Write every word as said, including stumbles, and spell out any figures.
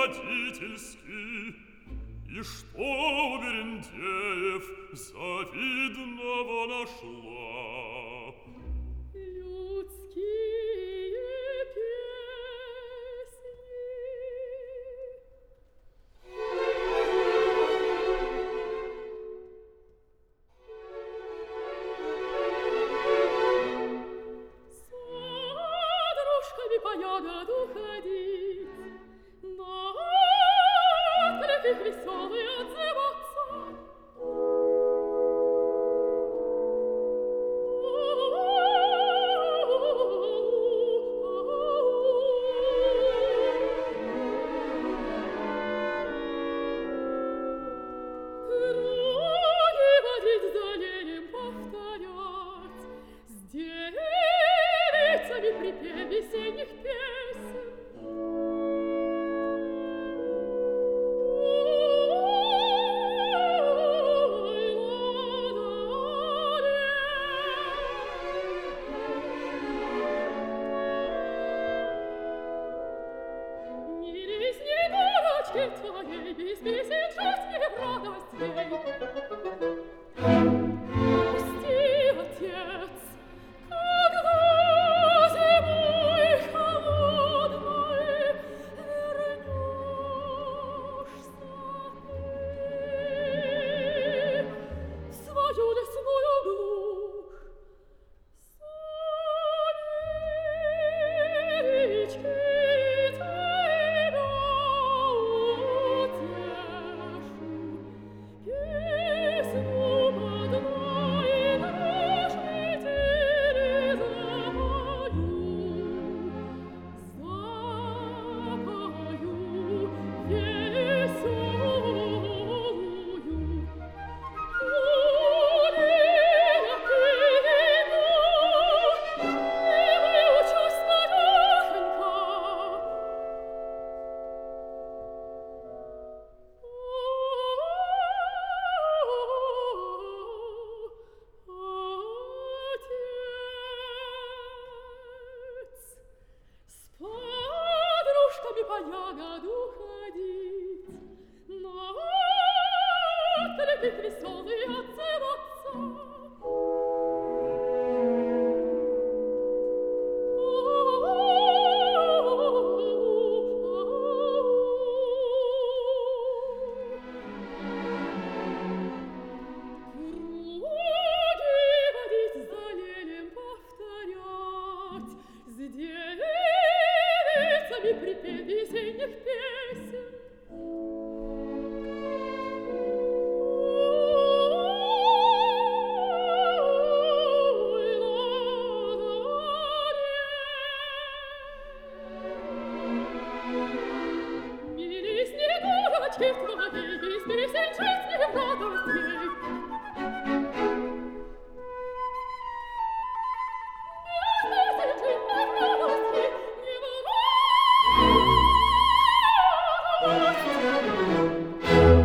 родительский. И что у Берендеев завидного нашла? Людские песни. С подружками по ягоду ходить, на отклик их веселый отзываться. Круги водить за лелем повторять, с девицами припев весенних песен. Твоей без песен жить не в радость ей. Пусти, отец, когда зимой холодной вернешься ты в свою лесную глушь. Сонечки тебя по ягоду ходить, на отклик их веселый отзываться. Круги водить за лелем повторять, с девицами припев весенних песен. Милей снегурочки твоей, без песен жить не в радость ей. Без песен жить не в радость ей, не в радость.